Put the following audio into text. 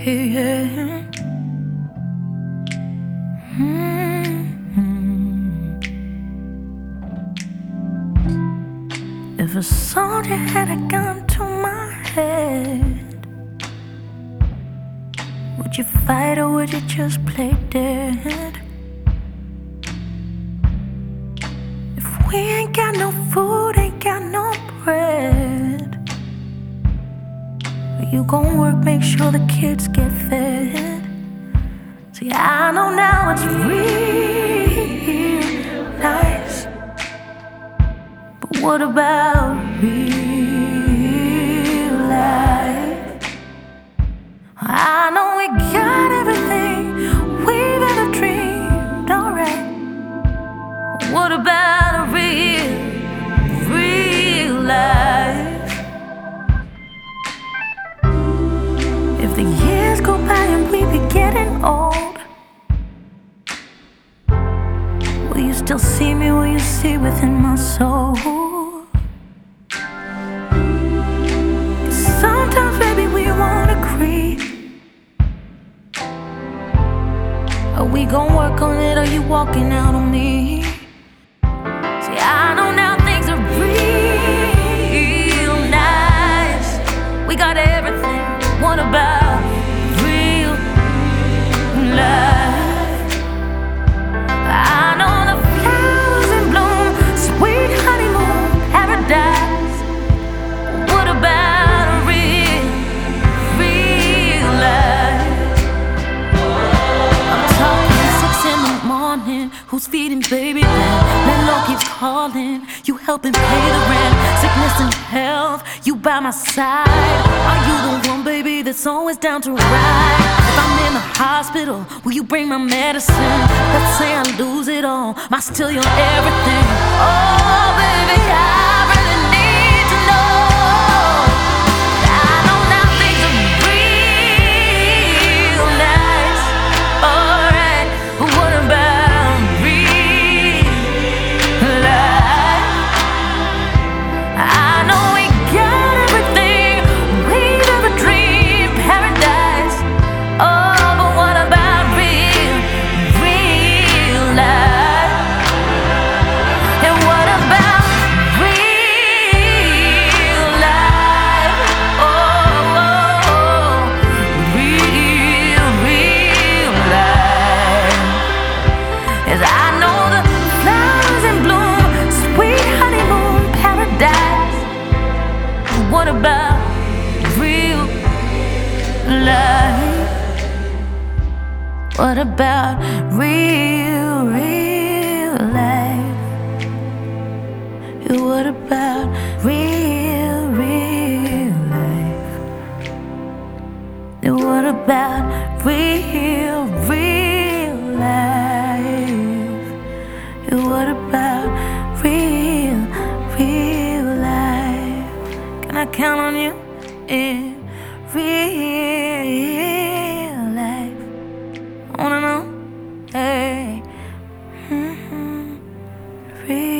yeah. If a soldier had a gun to my head, would you fight or would you just play dead? If we ain't got no food, ain't got no bread, you gon' work, make sure the kids get fed. See, I know now it's real nice, but what about real life? I know we got everything we've ever dreamed, alright. What about a real life? If the years go by and we be getting old, will you still see me? Will you see within my soul? Sometimes, baby, we won't agree. Are we gon' work on it, or you walking out on me? See, I know now things are real nice. We got everything. What about real life? I know the flowers in bloom, sweet honeymoon paradise. What about a real life? I'm talking 6 in the morning. Who's feeding baby then? Landlord keeps calling. You helping pay the rent. Sickness and health, you by my side. Are you the one, baby, that's always down to ride? If I'm in the hospital, will you bring my medicine? Let's say I lose it all, am I still your everything? Oh, baby, I really need to know. I know now things are real nice, alright, but what about real life? I know we got everything we've ever dreamed, paradise. Oh, but what about real life? And what about real life? Oh, real life. As I know the flowers in bloom, sweet honeymoon paradise. What about real life? What about real life? What about real life? What about real life? What about real life? Can I count on you in real life? I wanna know, hey, real